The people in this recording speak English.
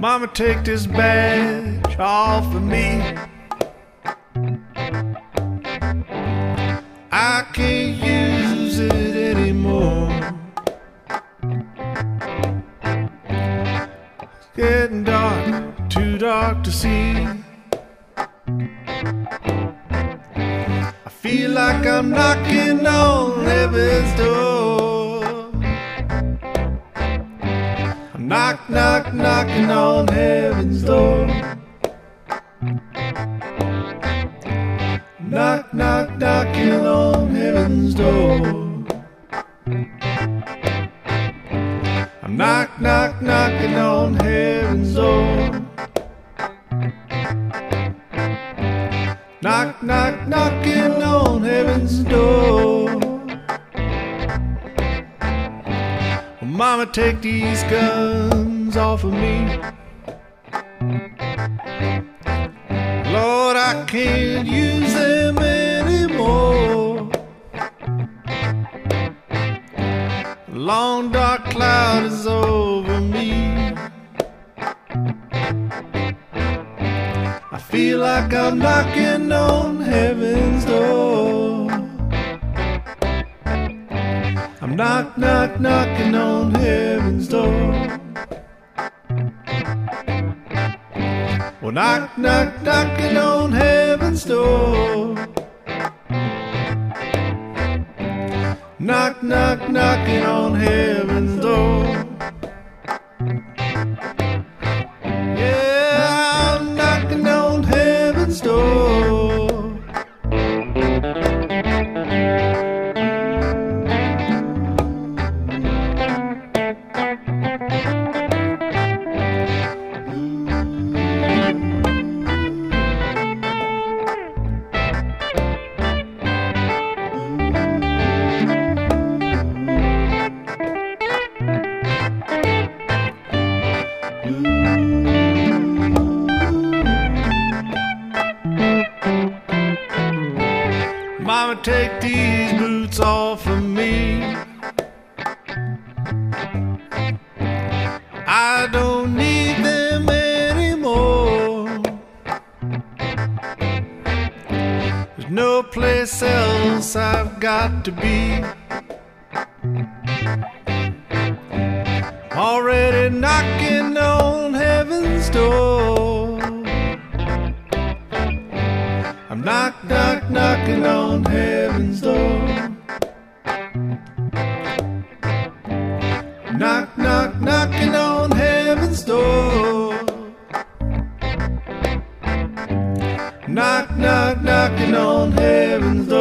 Mama, take this badge off of me. I can't use it anymore. It's getting dark, too dark to see. I feel like I'm knocking on heaven's door. I'm knock, knock, knocking on heaven's door. Knock, knock, knocking on heaven's door. I'm knock, knock, knocking on heaven's door. Knock, knock, knocking on heaven's door. Well, Mama, take these guns off of me. Lord, I can't use them anymore. A long dark cloud is over me. I feel like I'm knocking on heaven's door. I'm knock, knock, knocking on heaven's door. Well, knock, knock, knocking on heaven's door. Knock, knock, knocking on heaven's door. Yeah, I'm knocking on heaven's door. Mama, take these boots off of me. I don't need them anymore. There's no place else I've got to be. Already knocking on heaven's door. I'm knock, knock, knocking on heaven's door. Knock, knock, knocking on heaven's door. Knock, knock, knocking on heaven's door.